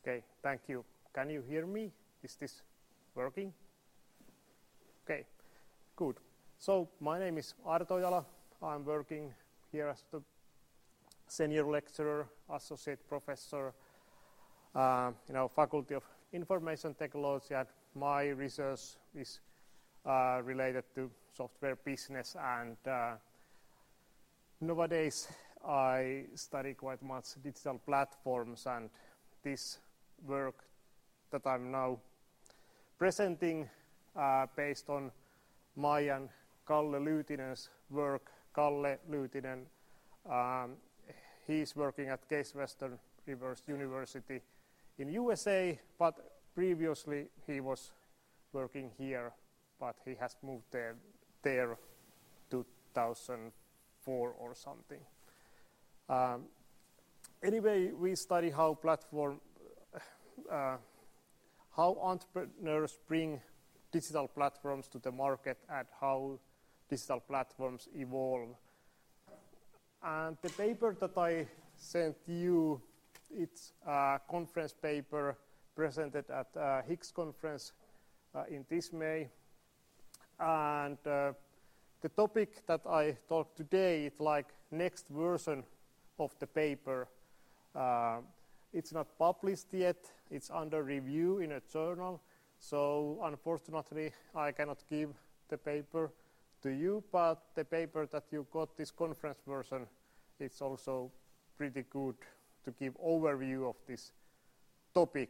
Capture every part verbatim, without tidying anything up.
Okay, thank you. Can you hear me? Is this working? Okay, good. So my name is Arto Jala. I'm working here as the senior lecturer, associate professor, uh, in our Faculty of Information Technology, and my research is uh, related to software business, and uh, nowadays I study quite much digital platforms, and this work that I'm now presenting uh, based on my and Kalle Lyytinen's work. Kalle Lyytinen, um, he's working at Case Western Reserve University in U S A, but previously he was working here, but he has moved there, there two thousand four or something. Um, anyway, we study how platform, uh, how entrepreneurs bring digital platforms to the market and how digital platforms evolve. And the paper that I sent you, it's a conference paper presented at uh, Higgs conference uh, in this May. And uh, the topic that I talk today is like next version of the paper. Uh, it's not published yet. It's under review in a journal. So unfortunately, I cannot give the paper to you, but the paper that you got, this conference version, it's also pretty good to give overview of this topic.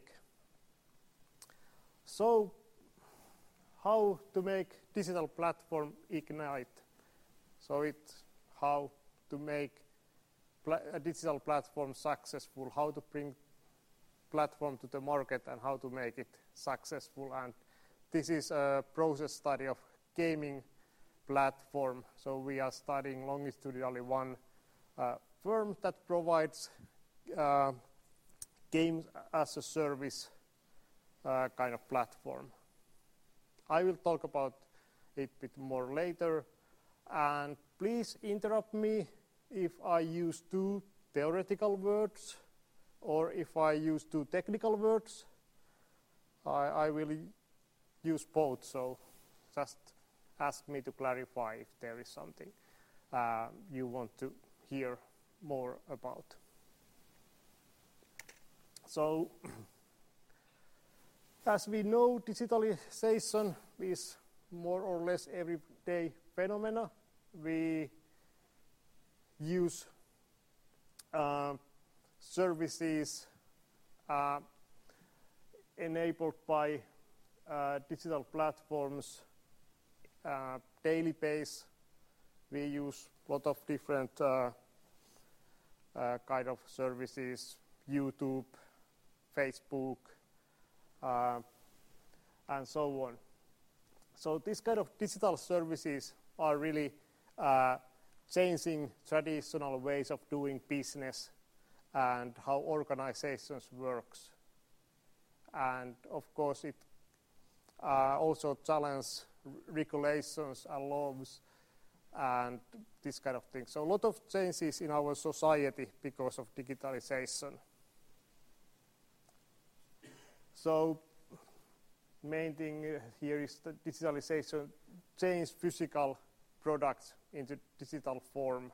So, how to make digital platform ignite? So it's how to make pla a digital platform successful, how to bring platform to the market and how to make it successful. And this is a process study of gaming platform. So we are studying longitudinally one uh, firm that provides uh, games as a service uh, kind of platform. I will talk about it a bit more later, and please interrupt me if I use too theoretical words or if I use too technical words. I, I will use both, so just ask me to clarify if there is something uh, you want to hear more about. So, as we know, digitalization is more or less everyday phenomena. We use uh, services uh, enabled by uh, digital platforms uh, daily base. We use a lot of different uh, uh, kind of services, YouTube, Facebook, uh, and so on. So this kind of digital services are really uh, changing traditional ways of doing business and how organizations works. And of course it uh, also challenges regulations and laws and this kind of thing. So a lot of changes in our society because of digitalization. So main thing here is that digitalization changed physical products into digital form.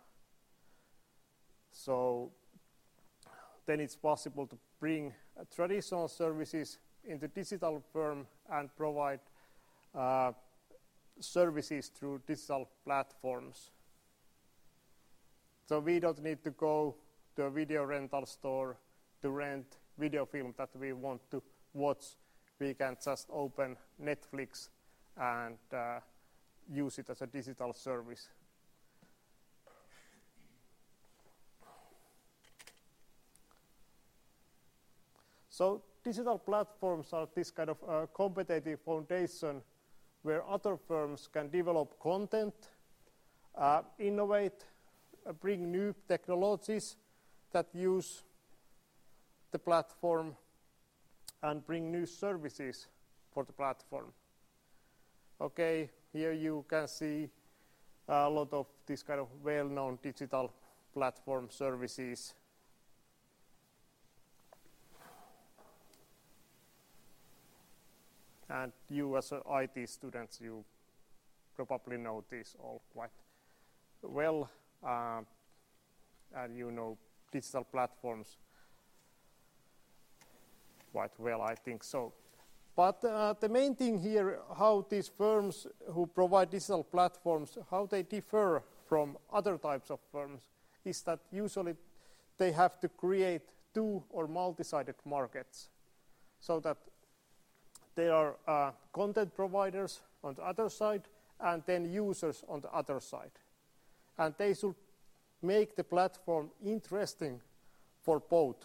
So then it's possible to bring uh, traditional services into digital form and provide uh, services through digital platforms. So we don't need to go to a video rental store to rent video film that we want to watch. We can just open Netflix and uh, use it as a digital service. So digital platforms are this kind of uh, competitive foundation where other firms can develop content, uh, innovate, uh, bring new technologies that use the platform and bring new services for the platform. Okay, here you can see a lot of this kind of well-known digital platform services. And you as a I T students, you probably know this all quite well, uh, and you know digital platforms quite well, I think so. But uh, the main thing here, how these firms who provide digital platforms, how they differ from other types of firms, is that usually they have to create two or multi-sided markets, so that there are uh, content providers on the other side and then users on the other side. And they should make the platform interesting for both,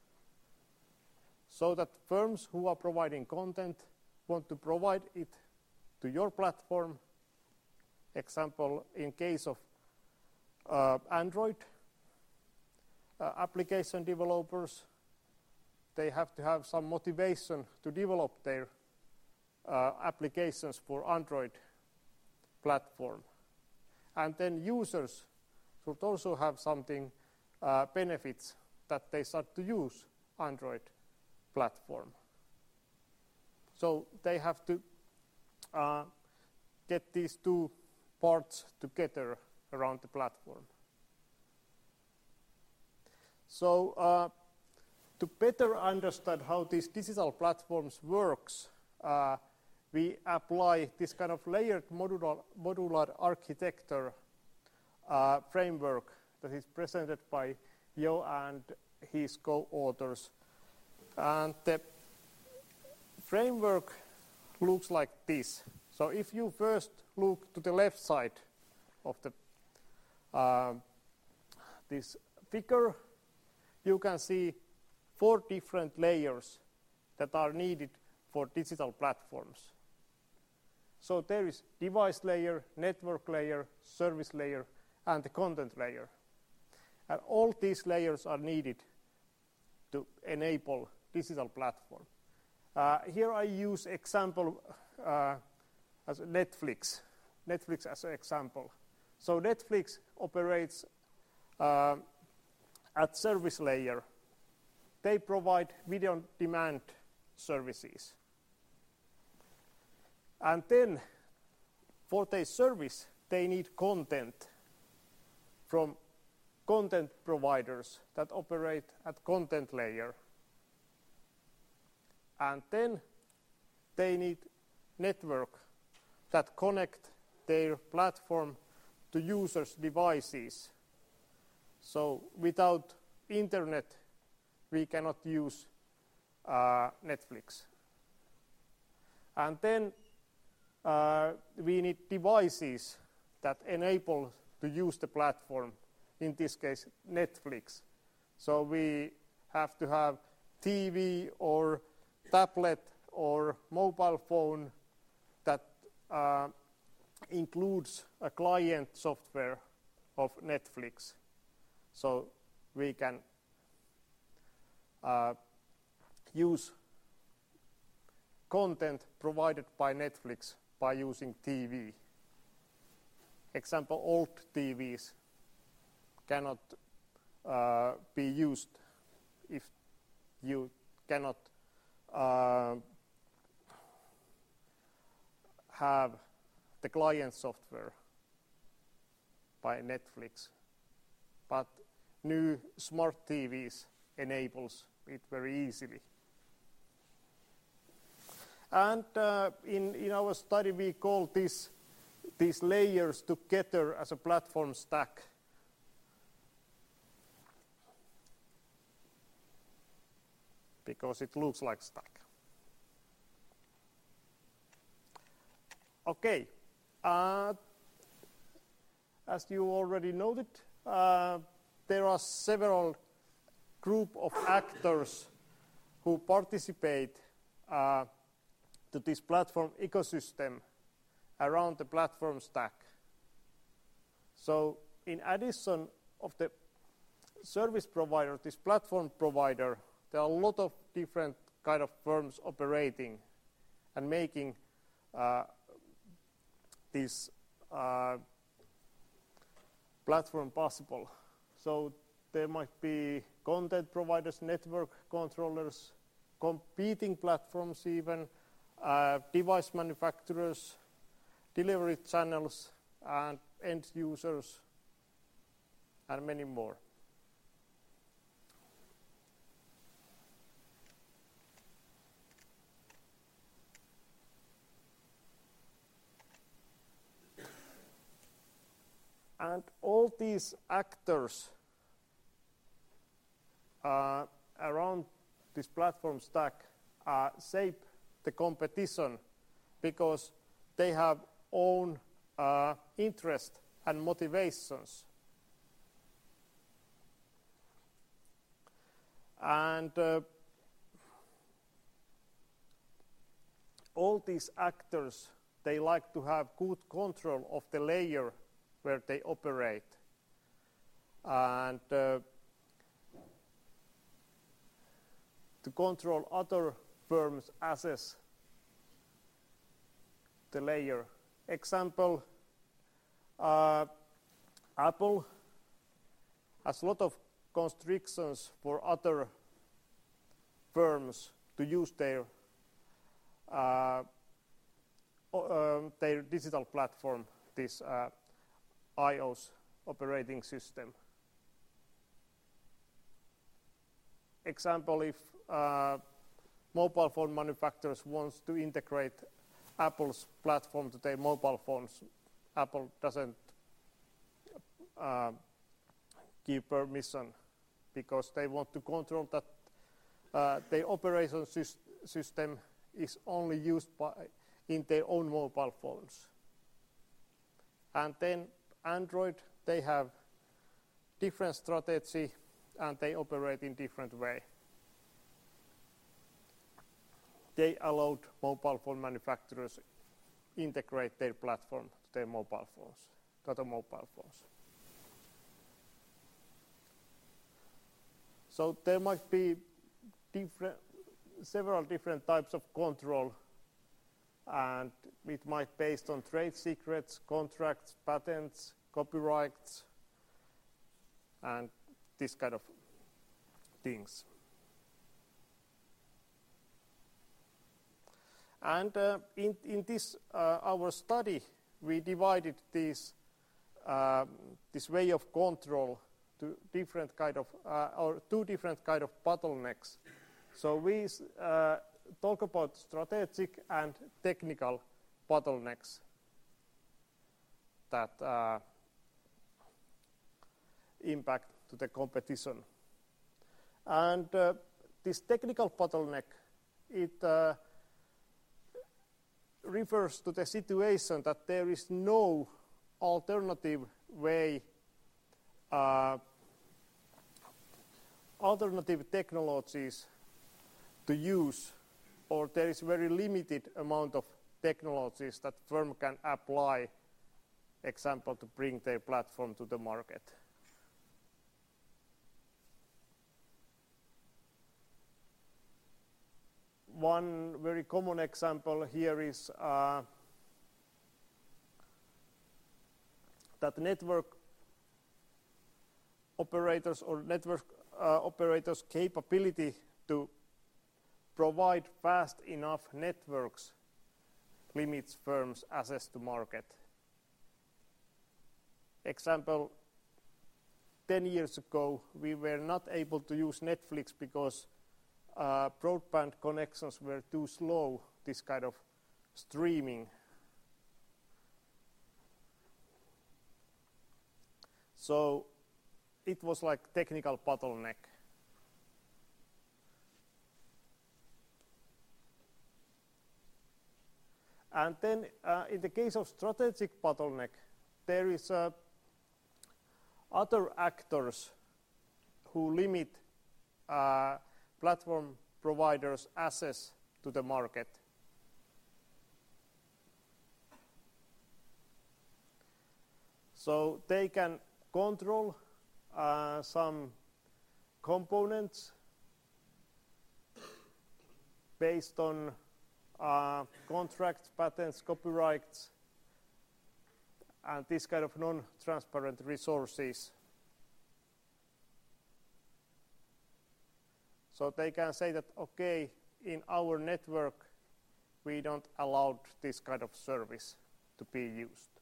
so that firms who are providing content want to provide it to your platform. Example, in case of uh, Android uh, application developers, they have to have some motivation to develop their uh, applications for Android platform. And then users should also have something uh, benefits that they start to use Android platform. So they have to uh, get these two parts together around the platform. So uh, to better understand how these digital platforms works, uh, we apply this kind of layered modular, modular architecture uh, framework that is presented by Jo and his co-authors. And the framework looks like this. So if you first look to the left side of the uh, this figure, you can see four different layers that are needed for digital platforms. So there is device layer, network layer, service layer, and the content layer. And all these layers are needed to enable digital platform. Uh, here I use example uh, as Netflix, Netflix as an example. So Netflix operates uh, at service layer. They provide video on demand services. And then for their service, they need content from content providers that operate at content layer. And then they need network that connect their platform to users' devices. So without internet, we cannot use uh, Netflix. And then uh, we need devices that enable to use the platform, in this case Netflix. So we have to have T V or tablet or mobile phone that uh, includes a client software of Netflix. So we can uh, use content provided by Netflix by using T V. Example, old T Vs cannot uh, be used if you cannot uh, have the client software by Netflix. But new smart T Vs enables it very easily. And uh, in, in our study we call this, these layers together as a platform stack. Because it looks like stack. Okay. Uh, as you already noted, uh, there are several group of actors who participate uh, to this platform ecosystem around the platform stack. So in addition of the service provider, this platform provider, there are a lot of different kind of firms operating and making uh, this uh, platform possible. So there might be content providers, network controllers, competing platforms even, uh, device manufacturers, delivery channels, and end users, and many more. And all these actors uh, around this platform stack uh, shape the competition because they have own uh, interest and motivations. And uh, all these actors, they like to have good control of the layer where they operate. And uh, to control other firms' access the layer. Example, uh, Apple has a lot of constrictions for other firms to use their uh, uh, their digital platform, this uh, iOS operating system. Example, if uh, mobile phone manufacturers wants to integrate Apple's platform to their mobile phones, Apple doesn't uh, give permission because they want to control that uh, their operation sy system is only used by in their own mobile phones. And then Android, they have different strategy and they operate in different way. They allowed mobile phone manufacturers integrate their platform to their mobile phones, to other mobile phones. So there might be different, several different types of control, and it might be based on trade secrets, contracts, patents, copyrights, and this kind of things. And uh, in, in this, uh, our study, we divided this, uh, this way of control to different kind of, uh, or two different kind of bottlenecks. So we uh, talk about strategic and technical bottlenecks that uh, impact to the competition. And uh, this technical bottleneck, it uh, refers to the situation that there is no alternative way, uh, alternative technologies to use, or there is very limited amount of technologies that firm can apply, example, to bring their platform to the market. One very common example here is uh, that network operators or network uh, operators' capability to provide fast enough networks limits firms' access to market. Example, ten years ago, we were not able to use Netflix because Uh, broadband connections were too slow, this kind of streaming. So it was like technical bottleneck. And then uh, in the case of strategic bottleneck, there is uh, other actors who limit uh, platform providers' access to the market. So they can control uh, some components based on uh, contracts, patents, copyrights, and this kind of non-transparent resources. So they can say that, okay, in our network, we don't allow this kind of service to be used.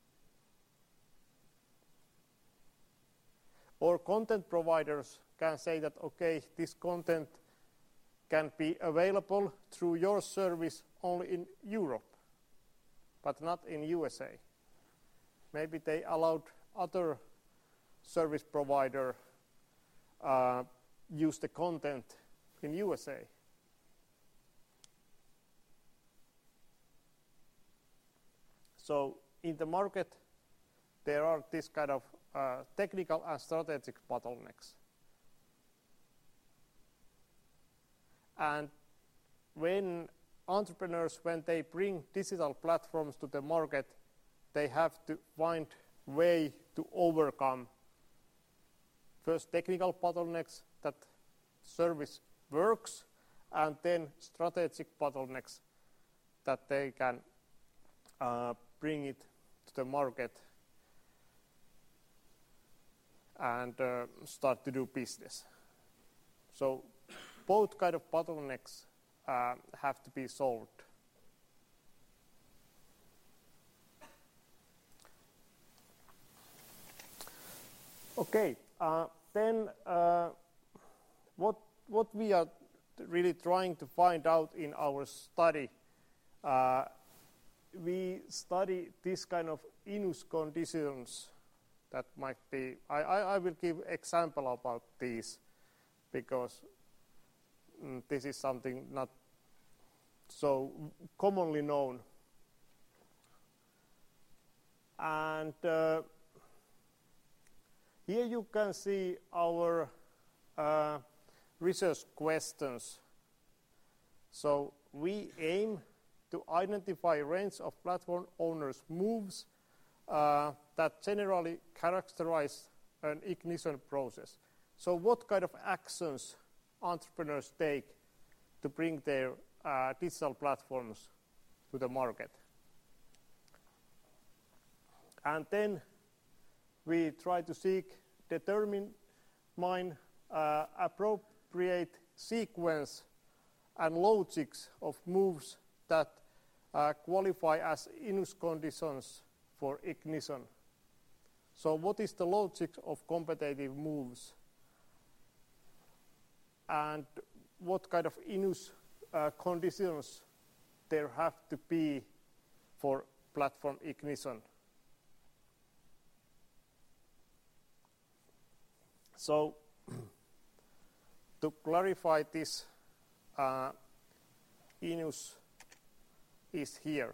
Or content providers can say that, okay, this content can be available through your service only in Europe, but not in U S A. Maybe they allowed other service provider uh, use the content in U S A. So in the market, there are this kind of uh, technical and strategic bottlenecks. And when entrepreneurs, when they bring digital platforms to the market, they have to find way to overcome first technical bottlenecks that service works, and then strategic bottlenecks that they can uh, bring it to the market and uh, start to do business. So both kind of bottlenecks uh, have to be solved. Okay, uh, then uh, what what we are really trying to find out in our study, uh, we study this kind of inus conditions that might be. I, I, I will give example about these because mm, this is something not so commonly known. And uh, here you can see our uh, research questions. So we aim to identify a range of platform owners' moves uh, that generally characterize an ignition process. So what kind of actions entrepreneurs take to bring their uh, digital platforms to the market? And then we try to seek, determine, mine, uh, appropriate sequence and logics of moves that uh, qualify as inus conditions for ignition. So what is the logic of competitive moves? And what kind of inus uh, conditions there have to be for platform ignition? So to clarify this, uh, inus is here.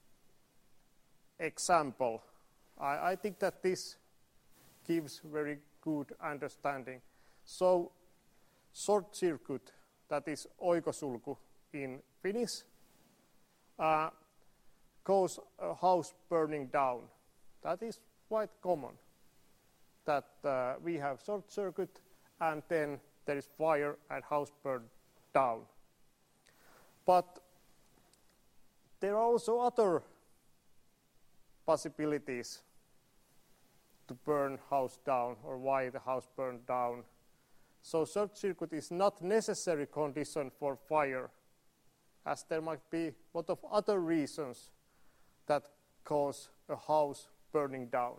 Example, I, I think that this gives very good understanding. So short circuit, that is oikosulku in Finnish, uh, cause a house burning down. That is quite common, that uh, we have short circuit and then there is fire and house burned down. But there are also other possibilities to burn house down or why the house burned down. So short circuit is not necessary condition for fire, as there might be a lot of other reasons that cause a house burning down.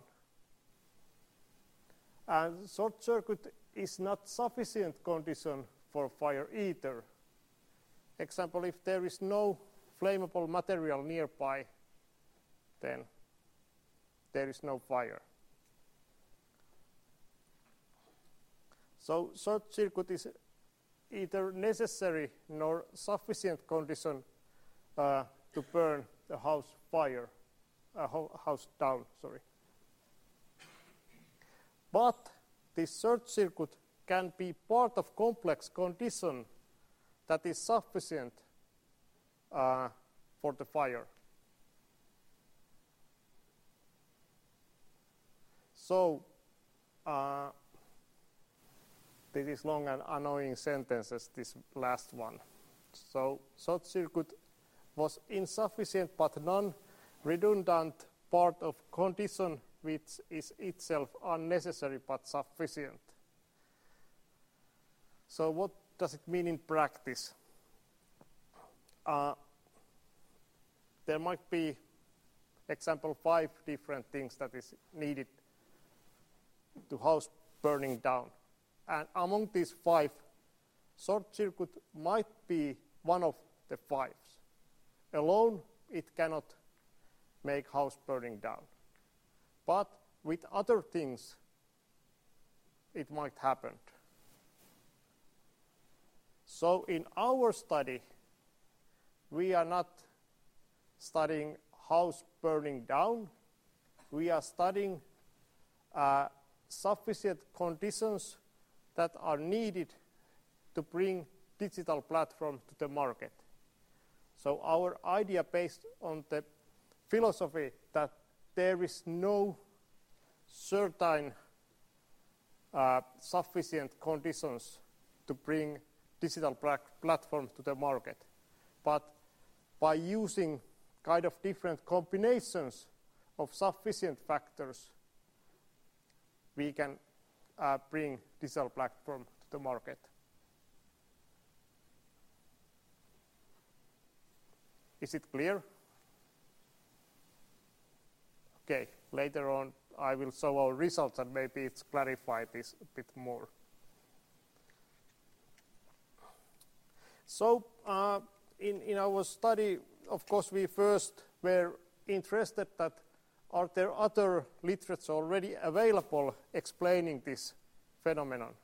And short circuit is not sufficient condition for fire either. Example, if there is no flammable material nearby, then there is no fire. So short circuit is either necessary nor sufficient condition uh, to burn the house fire, uh, house down, sorry. But this short circuit can be part of complex condition that is sufficient uh, for the fire. So uh, this is long and annoying sentences, this last one. So short circuit was insufficient but non-redundant part of condition which is itself unnecessary but sufficient. So what does it mean in practice? Uh, there might be, example, five different things that is needed to house burning down. And among these five, short circuit might be one of the five. Alone, it cannot make house burning down. But with other things, it might happen. So in our study, we are not studying house burning down. We are studying uh, sufficient conditions that are needed to bring digital platform to the market. So our idea based on the philosophy that there is no certain uh, sufficient conditions to bring digital platform to the market, but by using kind of different combinations of sufficient factors, we can uh, bring digital platform to the market. Is it clear? Okay, later on I will show our results and maybe it's clarified this a bit more. So uh, in, in our study, of course, we first were interested that are there other literature already available explaining this phenomenon.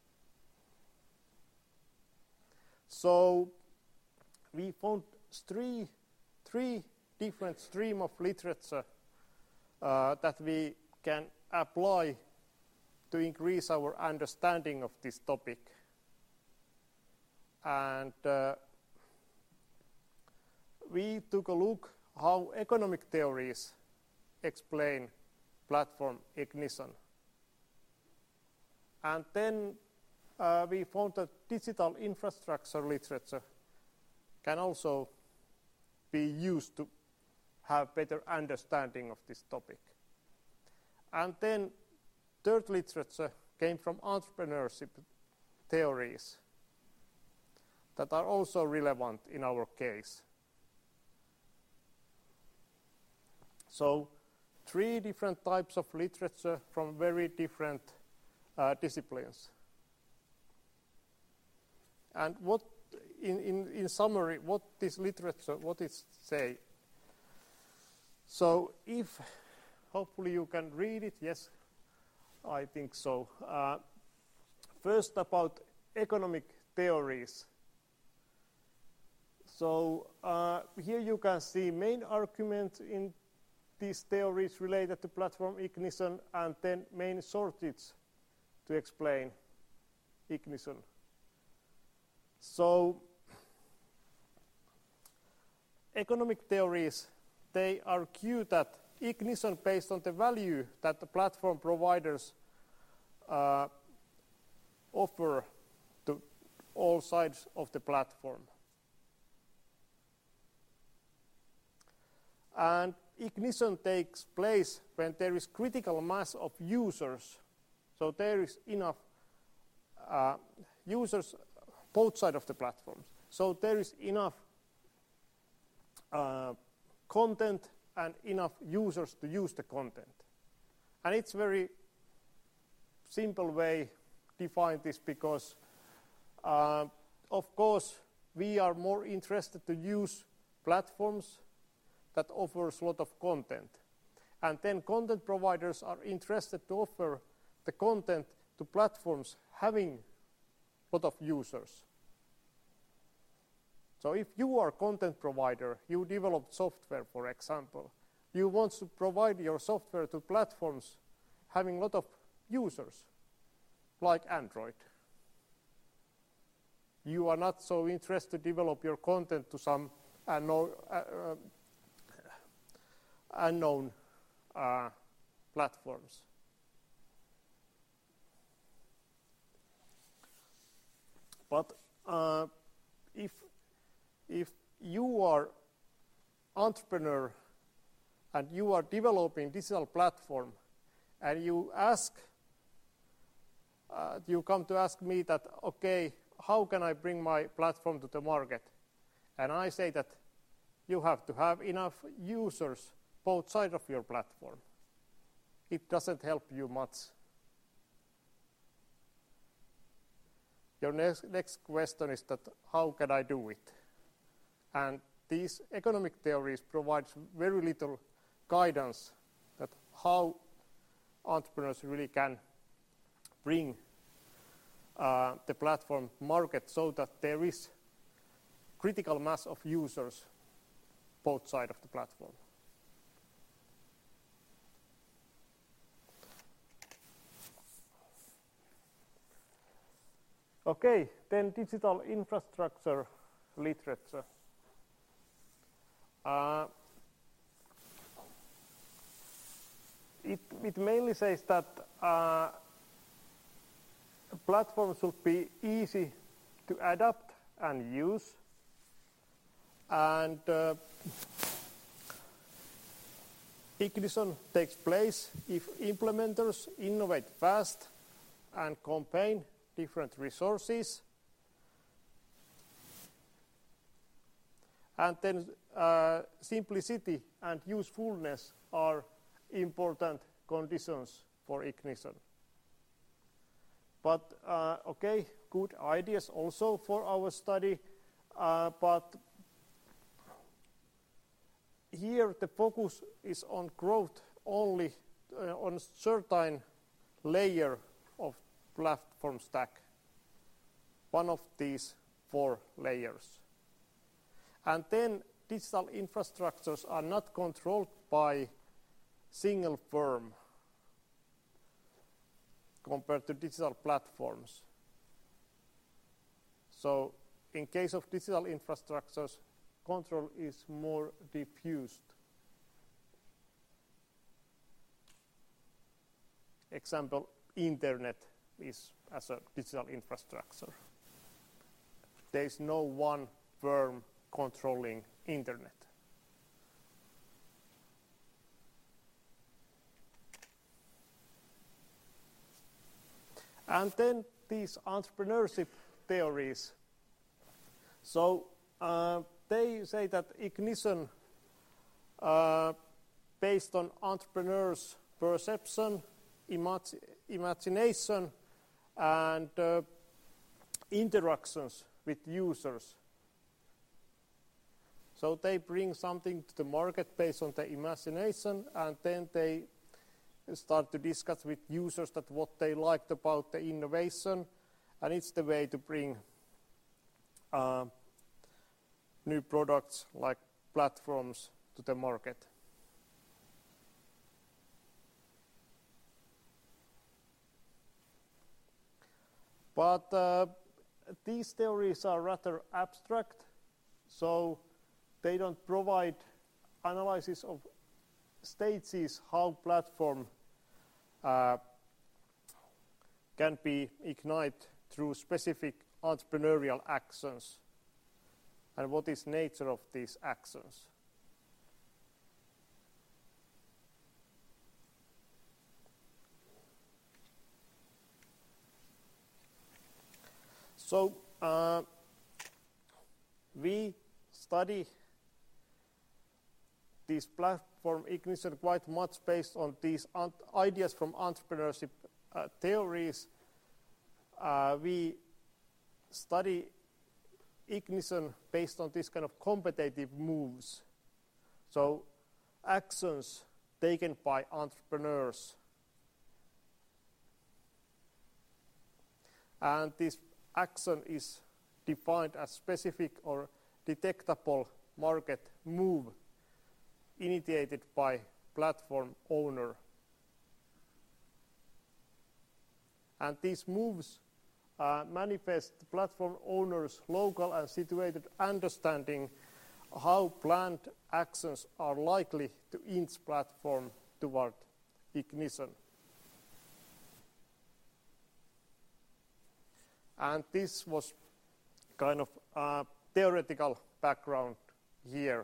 So we found three, three different streams of literature uh, that we can apply to increase our understanding of this topic. And uh, we took a look how economic theories explain platform ignition. And then uh, we found that digital infrastructure literature can also be used to have better understanding of this topic. And then third literature came from entrepreneurship theories that are also relevant in our case. So three different types of literature from very different uh, disciplines. And what, in, in, in summary, what this literature, what it say? So if, hopefully you can read it, yes, I think so. Uh, first about economic theories. So uh, here you can see main argument in these theories related to platform ignition and then main shortage to explain ignition. So economic theories, they argue that ignition based on the value that the platform providers uh, offer to all sides of the platform. And ignition takes place when there is critical mass of users. So there is enough uh, users both sides of the platforms. So there is enough uh, content and enough users to use the content. And it's very simple way to define this because, uh, of course, we are more interested to use platforms that offers a lot of content. And then content providers are interested to offer the content to platforms having a lot of users. So if you are a content provider, you develop software, for example, you want to provide your software to platforms having a lot of users, like Android. You are not so interested to develop your content to some unknown, uh, uh, unknown uh, platforms. But uh, if if you are entrepreneur and you are developing digital platform and you ask, uh, you come to ask me that, okay, how can I bring my platform to the market? And I say that you have to have enough users both sides of your platform. It doesn't help you much. Your next, next question is that how can I do it? And these economic theories provide very little guidance that how entrepreneurs really can bring uh, the platform market so that there is critical mass of users both sides of the platform. Okay, then digital infrastructure literature. Uh, it, it mainly says that uh, platforms should be easy to adapt and use, and uh, ignition takes place if implementers innovate fast and combine different resources. And then uh, simplicity and usefulness are important conditions for ignition. But uh, okay, good ideas also for our study, uh, but here the focus is on growth only uh, on certain layer of platform stack, one of these four layers. And then digital infrastructures are not controlled by single firm compared to digital platforms. So in case of digital infrastructures, control is more diffused. Example, internet is as a digital infrastructure. There is no one firm controlling internet. And then these entrepreneurship theories. So uh, they say that ignition uh, based on entrepreneurs' perception, imag imagination, and uh, interactions with users. So they bring something to the market based on their imagination, and then they start to discuss with users that what they liked about the innovation, and it's the way to bring uh, new products like platforms to the market. But uh, these theories are rather abstract, so they don't provide analysis of stages how platform uh, can be ignited through specific entrepreneurial actions and what is nature of these actions. So uh, we study this platform ignition quite much based on these ideas from entrepreneurship uh, theories. Uh, we study ignition based on this kind of competitive moves. So actions taken by entrepreneurs. And this action is defined as specific or detectable market move initiated by platform owner. And these moves uh, manifest the platform owner's local and situated understanding how planned actions are likely to inch platform toward ignition. And this was kind of a theoretical background here.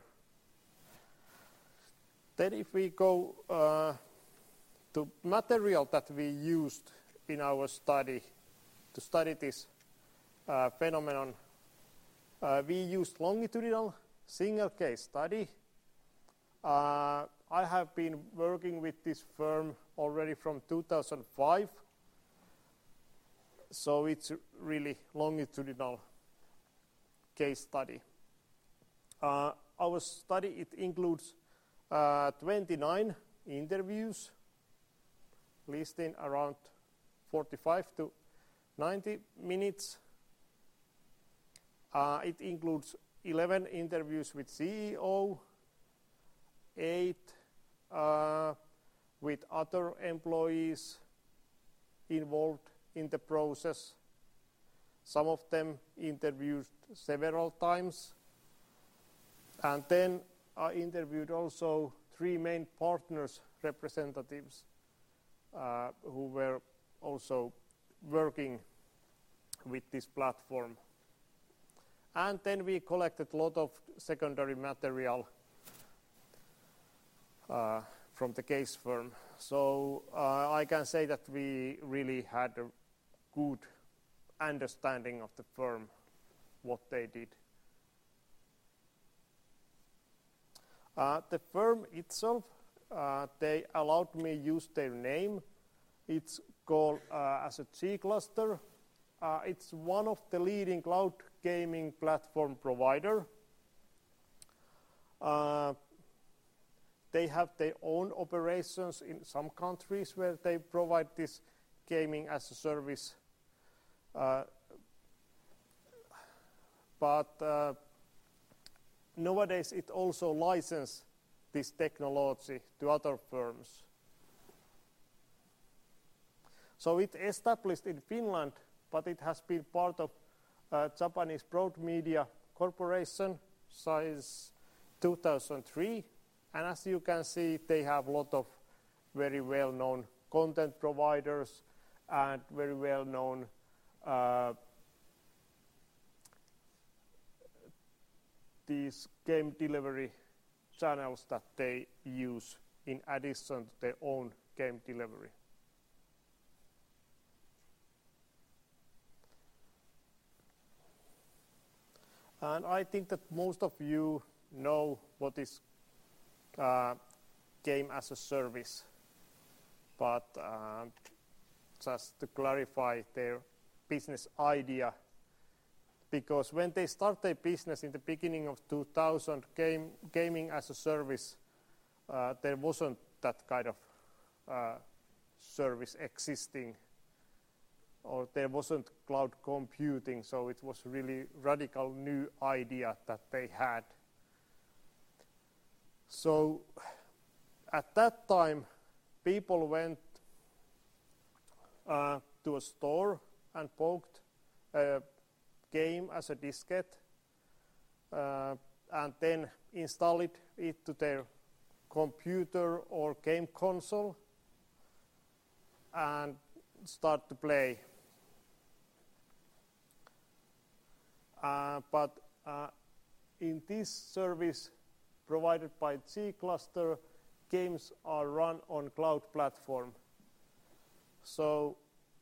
Then if we go uh, to material that we used in our study to study this uh, phenomenon, uh, we used longitudinal single case study. Uh, I have been working with this firm already from two thousand five, so it's a really longitudinal case study. Uh, our study, it includes uh, twenty-nine interviews, listing around forty-five to ninety minutes. Uh, it includes eleven interviews with C E O, eight uh, with other employees involved in the process. Some of them interviewed several times. And then I interviewed also three main partners representatives uh, who were also working with this platform. And then we collected a lot of secondary material uh, from the case firm. So uh, I can say that we really had a good understanding of the firm, what they did. Uh, the firm itself, uh, they allowed me use their name. It's called uh, as a G-Cluster. Uh, it's one of the leading cloud gaming platform provider. Uh, they have their own operations in some countries where they provide this gaming as a service. Uh, but uh, nowadays it also licenses this technology to other firms. So it established in Finland, but it has been part of uh, Japanese Broad Media Corporation since two thousand three. And as you can see, they have a lot of very well-known content providers and very well-known uh, these game delivery channels that they use in addition to their own game delivery. And I think that most of you know what is uh, game as a service, but uh, just to clarify their business idea, because when they start their business in the beginning of two thousand, game, gaming as a service, uh, there wasn't that kind of uh, service existing, or there wasn't cloud computing, so it was really radical new idea that they had. So at that time, people went uh, to a store and bought a game as a diskette uh, and then installed it to their computer or game console and start to play. Uh, but uh, in this service provided by G-Cluster, games are run on cloud platform. So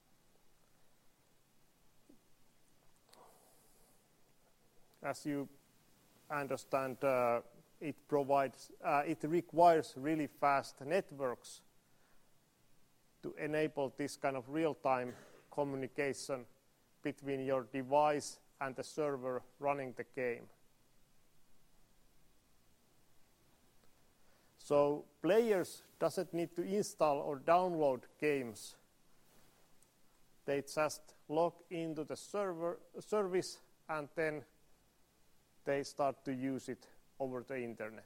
as you understand, uh, it provides, uh, it requires really fast networks to enable this kind of real-time communication between your device and the server running the game. So players doesn't need to install or download games. They just log into the server service and then they start to use it over the internet.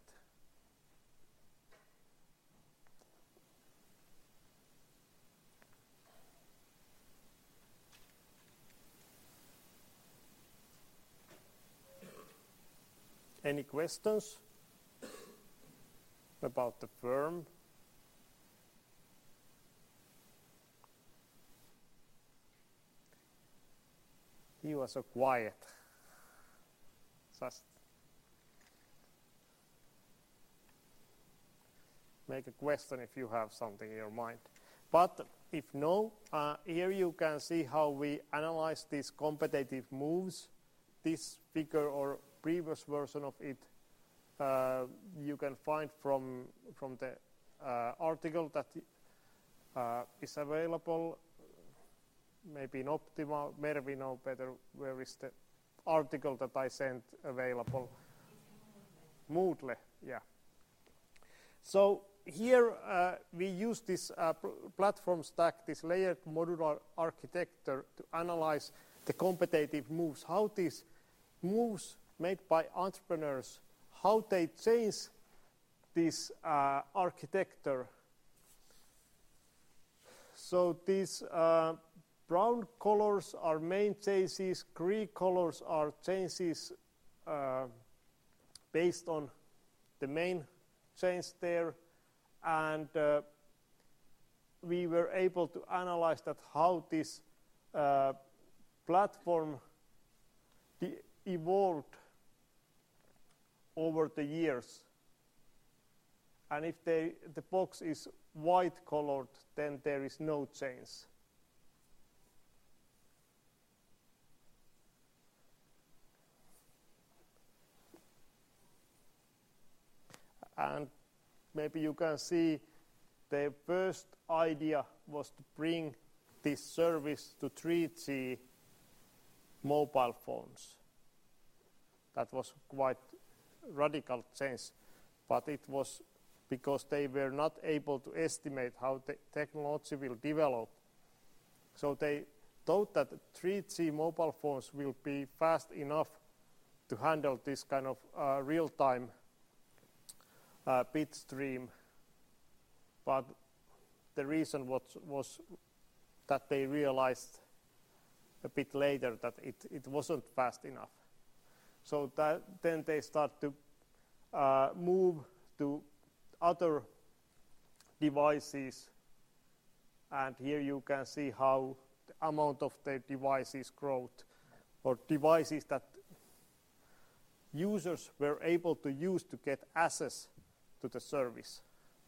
Any questions about the firm? He was so quiet. Just make a question if you have something in your mind. But if no, uh, here you can see how we analyze these competitive moves. This figure or previous version of it uh, you can find from from the uh, article that uh, is available. Maybe in Optima, Mervi know better where is the article that I sent available. Moodle, yeah. So here uh, we use this uh, pl platform stack, this layered modular architecture to analyze the competitive moves, how these moves made by entrepreneurs, how they change this uh, architecture. So these uh, brown colors are main changes, green colors are changes uh, based on the main change there, and uh, we were able to analyze that how this uh, platform evolved over the years. And if they, the box is white colored, then there is no change. And maybe you can see the first idea was to bring this service to three G mobile phones. That was quite radical change, but it was because they were not able to estimate how the technology will develop. So they thought that three G mobile phones will be fast enough to handle this kind of uh, real-time uh, bit stream, but the reason was, was that they realized a bit later that it, it wasn't fast enough. So that, then they start to uh, move to other devices, and here you can see how the amount of the devices growth, or devices that users were able to use to get access to the service.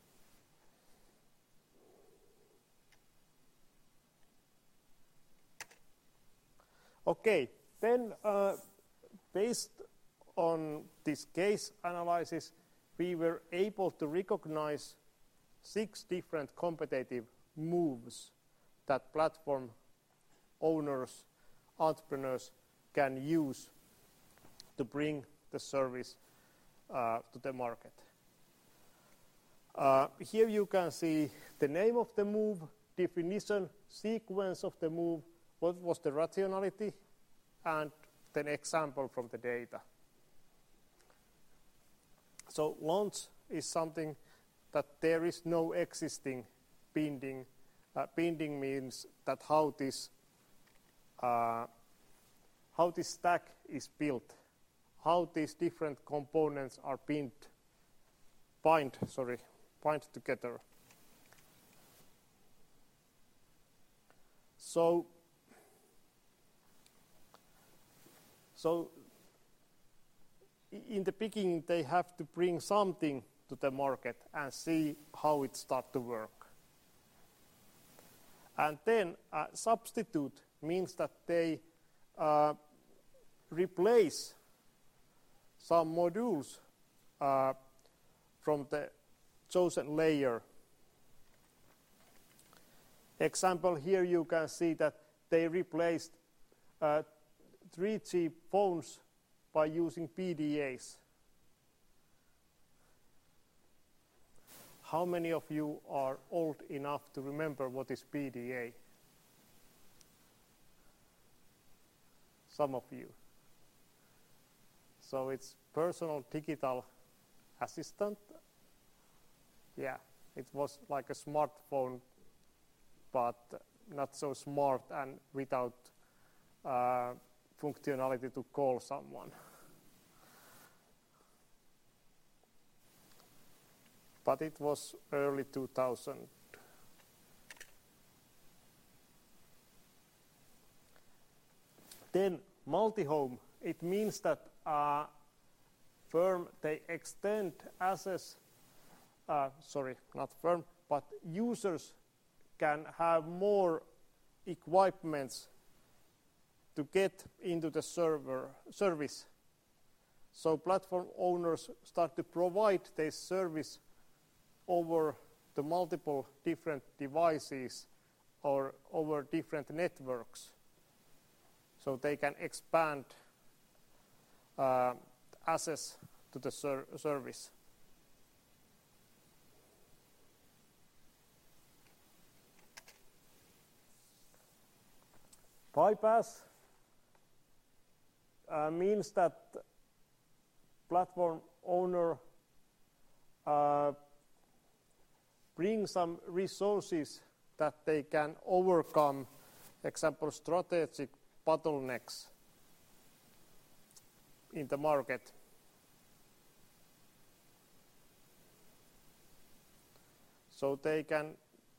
Okay, then uh, based on this case analysis, we were able to recognize six different competitive moves that platform owners, entrepreneurs can use to bring the service uh, to the market. Uh, here you can see the name of the move, definition, sequence of the move, what was the rationality, and then example from the data. So launch is something that there is no existing binding. Uh, binding means that how this uh, how this stack is built, how these different components are bind, bind, sorry, bind together. So, so in the beginning, they have to bring something to the market and see how it starts to work. And then uh, substitute means that they uh, replace some modules uh, from the chosen layer. Example, here you can see that they replaced uh, three G phones by using P D As. How many of you are old enough to remember what is P D A? Some of you. So it's personal digital assistant. Yeah, it was like a smartphone, but not so smart and without uh, functionality to call someone. But it was early two thousand. Then multi-home, it means that uh, firm, they extend access, uh, sorry, not firm, but users can have more equipments to get into the server service. So platform owners start to provide their service over the multiple different devices or over different networks. So they can expand uh, access to the ser service. Bypass uh, means that platform owner uh, bring some resources that they can overcome, example, strategic bottlenecks in the market. So they can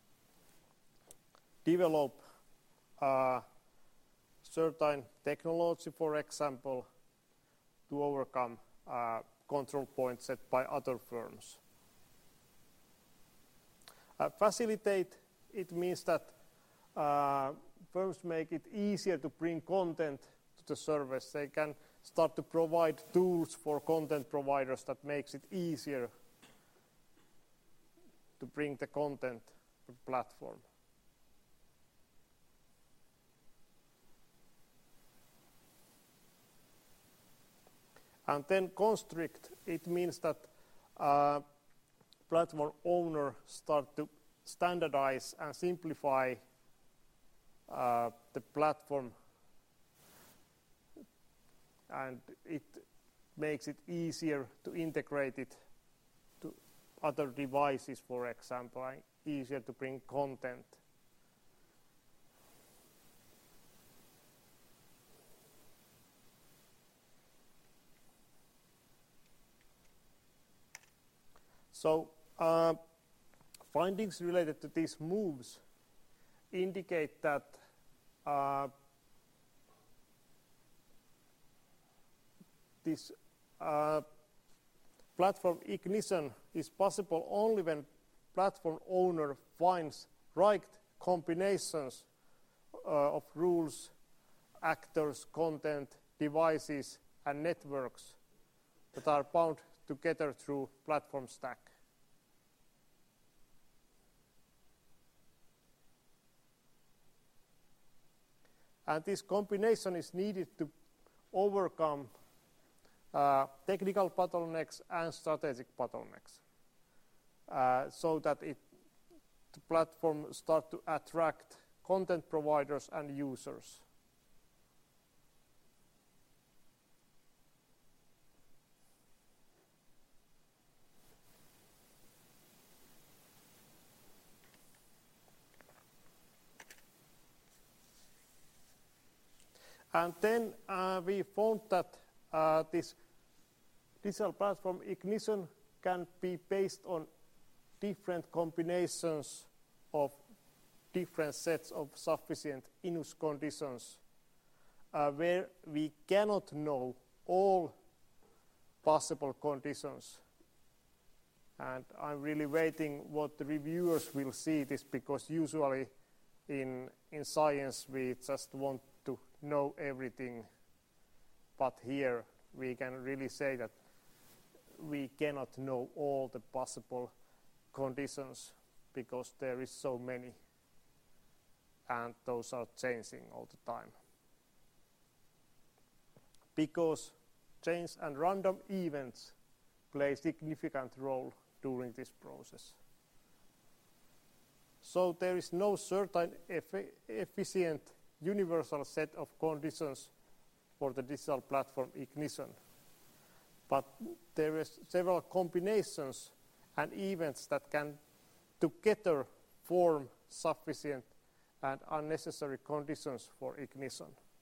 develop uh, certain technology, for example, to overcome uh, control points set by other firms. Uh, facilitate, it means that uh, firms make it easier to bring content to the service. They can start to provide tools for content providers that makes it easier to bring the content to the platform. And then constrict, it means that uh, platform owner start to standardize and simplify uh, the platform, and it makes it easier to integrate it to other devices, for example, and easier to bring content. So uh, findings related to these moves indicate that uh, this uh, platform ignition is possible only when platform owner finds right combinations uh, of rules, actors, content, devices, and networks that are bound together through platform stack. And this combination is needed to overcome uh, technical bottlenecks and strategic bottlenecks, uh, so that it, the platform start to attract content providers and users. And then uh, we found that uh, this digital platform ignition can be based on different combinations of different sets of sufficient in-use conditions, uh, where we cannot know all possible conditions. And I'm really waiting what the reviewers will see this, because usually in, in science we just want to know everything, but here we can really say that we cannot know all the possible conditions, because there is so many, and those are changing all the time. Because change and random events play a significant role during this process. So there is no certain effi efficient universal set of conditions for the digital platform ignition, but there are several combinations and events that can together form sufficient and unnecessary conditions for ignition.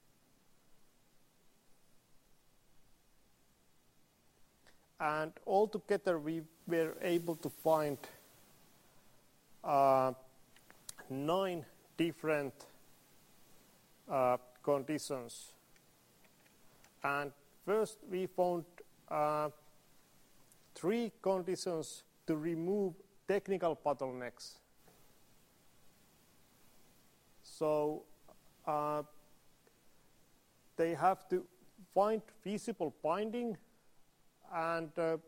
And altogether we were able to find uh, nine different uh, conditions. And first we found uh, three conditions to remove technical bottlenecks. So uh, they have to find feasible binding and uh,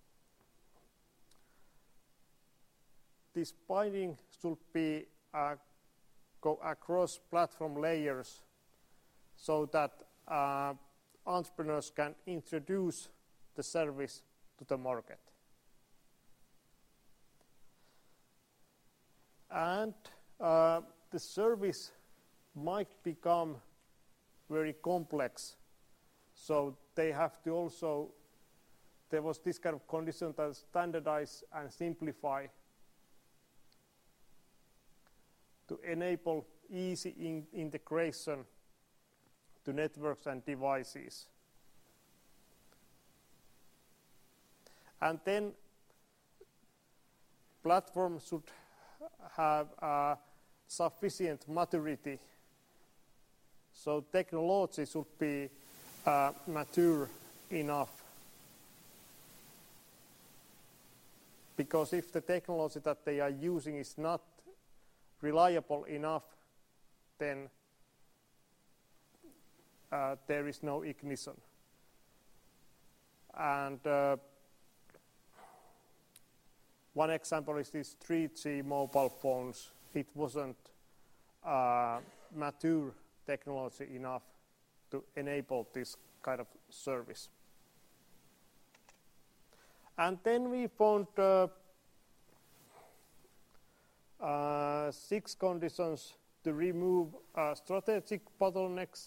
this binding should be uh, go across platform layers so that uh, entrepreneurs can introduce the service to the market. And uh, the service might become very complex, so they have to also, there was this kind of condition to standardize and simplify to enable easy in integration to networks and devices. And then platform should have uh, sufficient maturity. So technology should be uh, mature enough. Because if the technology that they are using is not reliable enough, then uh, there is no ignition. And uh, one example is these three G mobile phones. It wasn't uh, mature technology enough to enable this kind of service. And then we found uh, uh, six conditions to remove uh, strategic bottlenecks.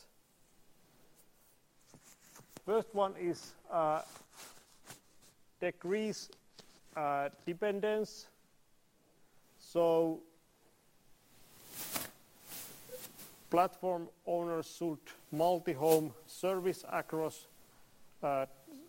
First one is uh, decrease uh, dependence. So platform owners should multi-home service across uh,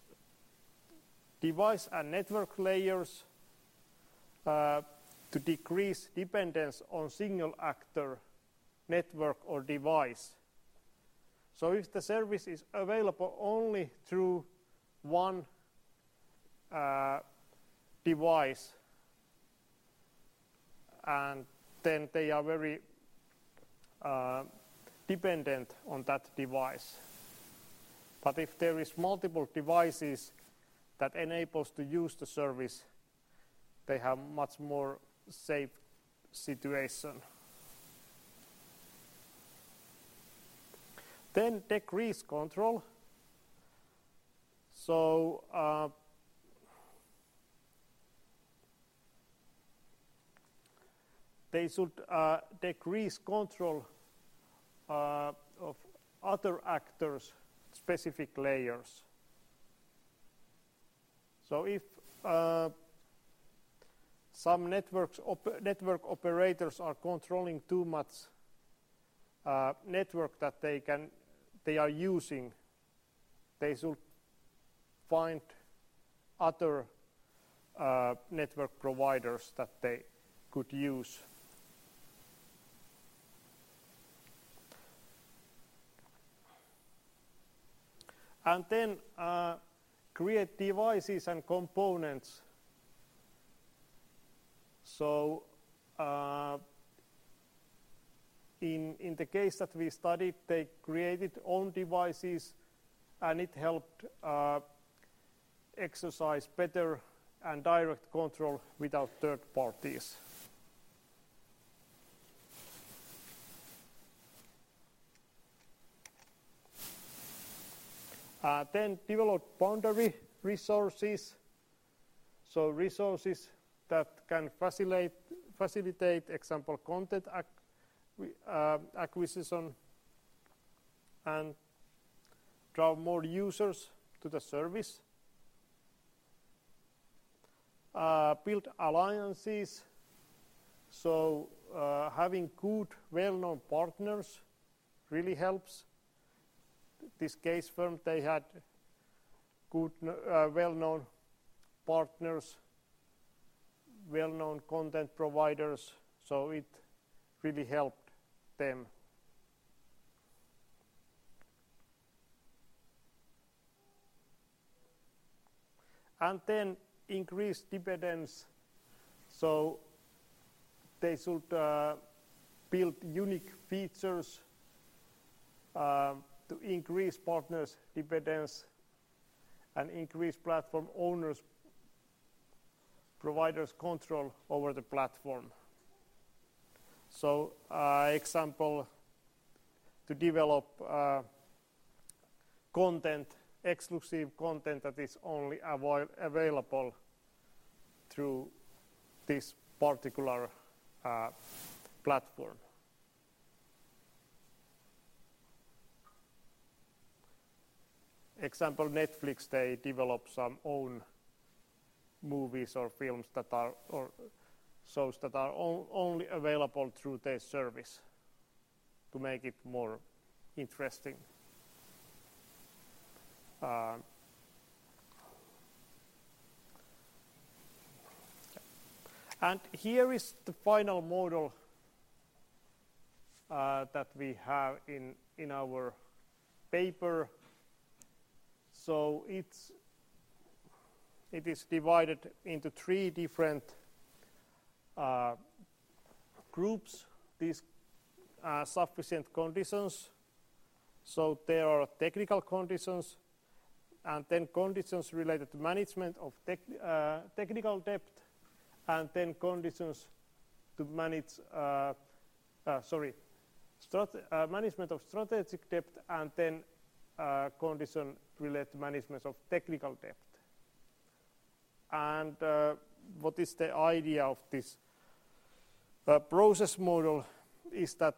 device and network layers uh, to decrease dependence on single actor, network or device. So if the service is available only through one uh, device, and then they are very uh, dependent on that device. But if there is multiple devices that enables to use the service, they have much more safe situation. Then decrease control. So uh, they should uh, decrease control uh, of other actors' specific layers. So if uh, some networks op network operators are controlling too much uh, network that they can they are using, they should find other uh, network providers that they could use. And then uh, create devices and components. So uh, in, in the case that we studied, they created own devices, and it helped uh, exercise better and direct control without third parties. Uh, then develop boundary resources, so resources that can facilitate, facilitate example, content ac uh, acquisition and draw more users to the service. Uh, build alliances, so uh, having good, well-known partners really helps. This case firm, they had good, uh, well-known partners, well-known content providers, so it really helped them. And then increase dependence, so they should uh, build unique features uh, to increase partners' dependence and increase platform owners, providers' control over the platform. So, uh, example, to develop uh, content, exclusive content that is only avail available through this particular uh, platform. Example, Netflix, they develop some own movies or films that are, or shows that are on, only available through their service to make it more interesting. Uh, and here is the final model uh, that we have in, in our paper. So it's, it is divided into three different uh, groups, these uh, sufficient conditions. So there are technical conditions, and then conditions related to management of tech, uh, technical debt, and then conditions to manage, uh, uh, sorry, uh, management of strategic debt, and then uh, condition related to management of technical debt. And uh, what is the idea of this uh, process model is that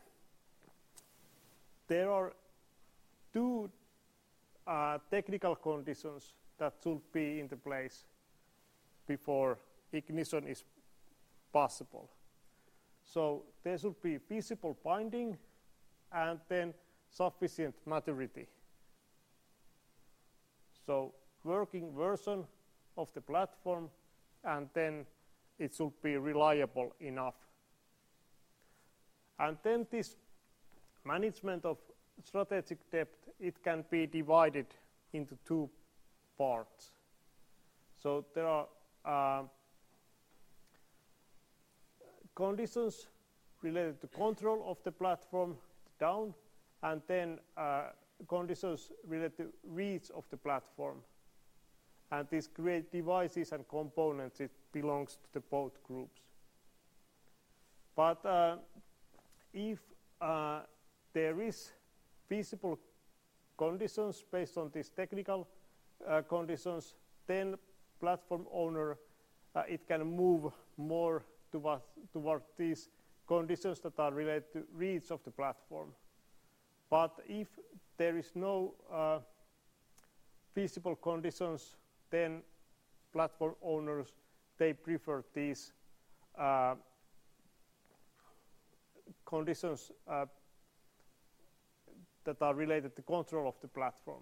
there are two uh, technical conditions that should be in the place before ignition is possible. So there should be feasible binding and then sufficient maturity. So working version of the platform, and then it should be reliable enough. And then this management of strategic debt, it can be divided into two parts. So there are uh, conditions related to control of the platform down, and then uh, conditions related to reach of the platform. And these create devices and components, it belongs to the both groups. But uh, if uh, there is feasible conditions based on these technical uh, conditions, then platform owner, uh, it can move more toward, toward these conditions that are related to reach of the platform. But if there is no uh, feasible conditions, then platform owners, they prefer these uh, conditions uh, that are related to control of the platform.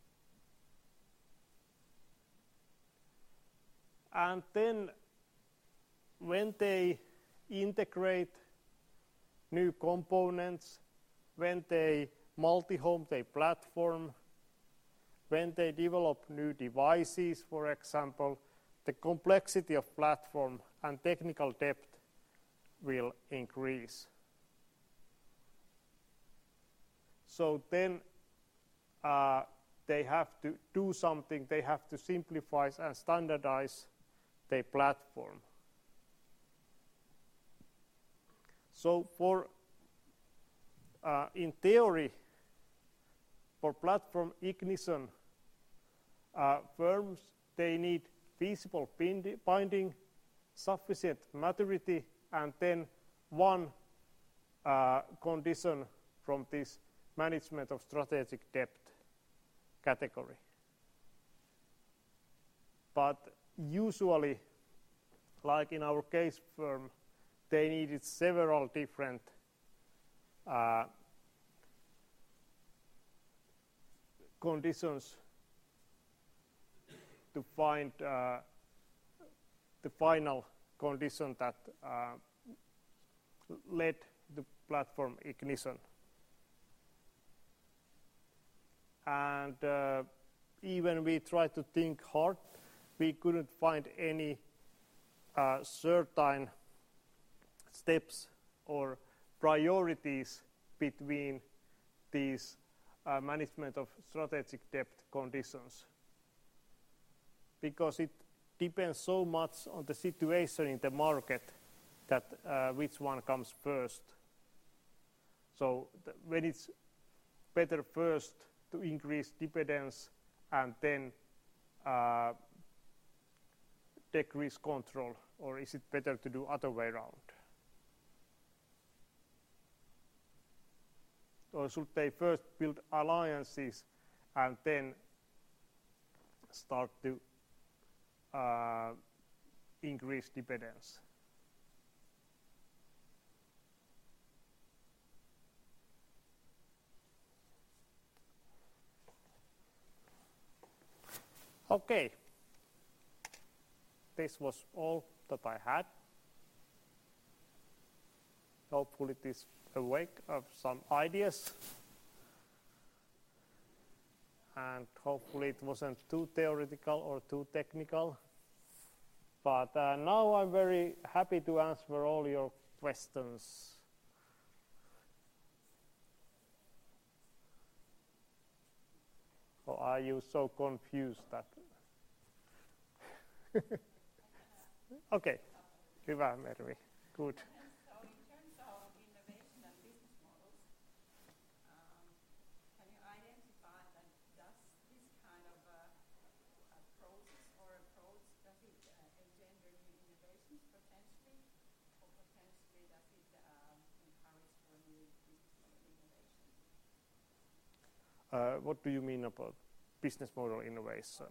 And then when they integrate new components, when they multi-home their platform, when they develop new devices, for example, the complexity of platform and technical debt will increase. So then uh, they have to do something, they have to simplify and standardize their platform. So for, uh, in theory, for platform ignition, uh, firms, they need feasible binding, sufficient maturity, and then one uh, condition from this management of strategic debt category. But usually, like in our case firm, they needed several different uh, conditions to find uh, the final condition that uh, led to platform ignition. And uh, even we tried to think hard, we couldn't find any uh, certain steps or priorities between these uh, management of strategic debt conditions. because it depends so much on the situation in the market that uh, which one comes first. So th when it's better first to increase dependence and then uh, decrease control, or is it better to do other way around? Or should they first build alliances and then start to uh, increase dependence? Okay, this was all that I had. Hopefully this awake of some ideas, and hopefully it wasn't too theoretical or too technical. But uh, now I'm very happy to answer all your questions. Or are you so confused that? Okay, hyvä Mervi, good. So in terms of innovation and business models, um, can you identify that does this kind of uh, a process or approach, does it uh, engender new innovations potentially, or potentially does it uh, encourage for new business model innovation? Uh, what do you mean about business model innovation?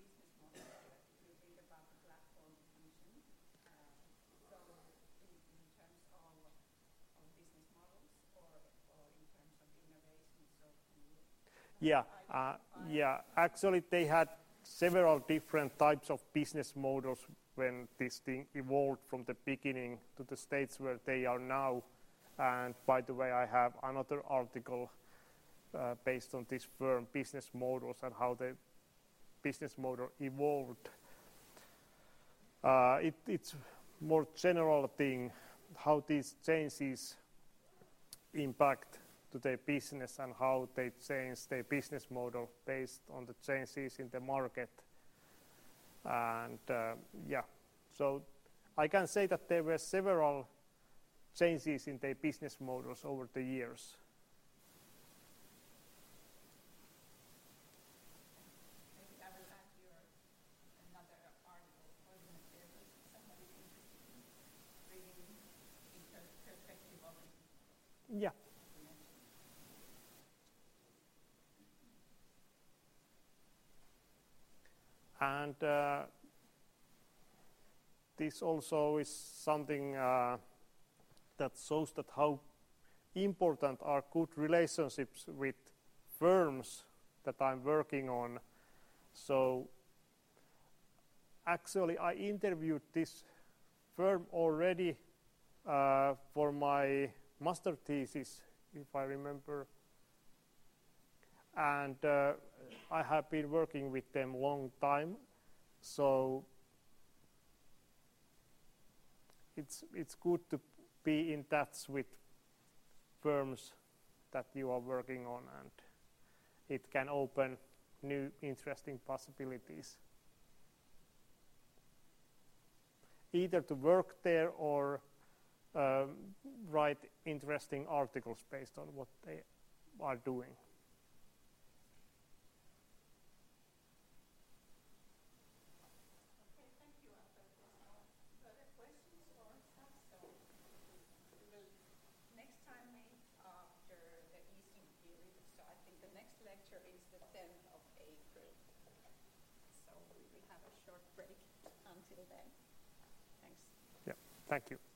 Yeah, uh, yeah. Actually, they had several different types of business models when this thing evolved from the beginning to the stage where they are now. And by the way, I have another article uh, based on this firm, business models, and how the business model evolved. Uh, it, it's more general thing, how these changes impact to their business and how they change their business model based on the changes in the market. And uh, yeah, so I can say that there were several changes in their business models over the years. Maybe I will add your another article or the materials if somebody is interested in reading in perspective of it. Yeah. And uh, this also is something uh, that shows that how important are good relationships with firms that I'm working on. So actually I interviewed this firm already uh, for my master thesis, if I remember. And uh, I have been working with them long time, so it's it's good to be in touch with firms that you are working on, and it can open new interesting possibilities, either to work there or um, write interesting articles based on what they are doing. Lecture is the tenth of April. So we will have a short break until then. Thanks. Yeah, thank you.